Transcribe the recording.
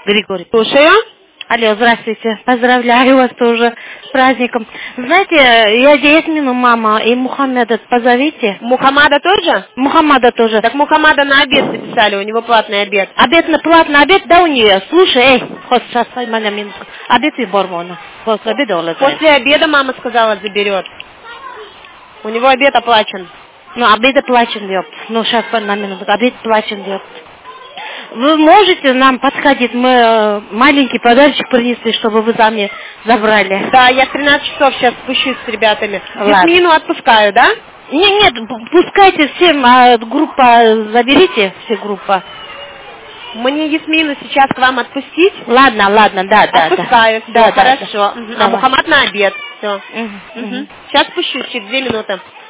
Григорий. Слушаю. Алло, здравствуйте. Поздравляю вас тоже с праздником. Знаете, я Ясмину мама и Мухаммеда позовите. Мухаммада тоже? Мухаммада тоже. Так Мухаммада на обед записали, у него платный обед. Платный обед, да, у нее. Слушай, хоть сейчас, моя минутку. Обед и Бормона. После обеда улетает. После обеда мама сказала, заберет. У него обед оплачен. Ну, обед оплачен, ёпт. Ну, сейчас, на минутку. Обед оплачен, ёпт. Вы можете нам подходить? Мы маленький подарочек принесли, чтобы вы сами забрали. Да, я в 13 часов сейчас спущусь с ребятами. Ладно. Ясмину отпускаю, да? Нет, пускайте всем, группа, заберите все группа. Мне Ясмину сейчас к вам отпустить? Ладно, да. Отпускаю, да. хорошо. Да. А Мухаммад на обед, все. Угу. Сейчас спущусь, через 2 минуты.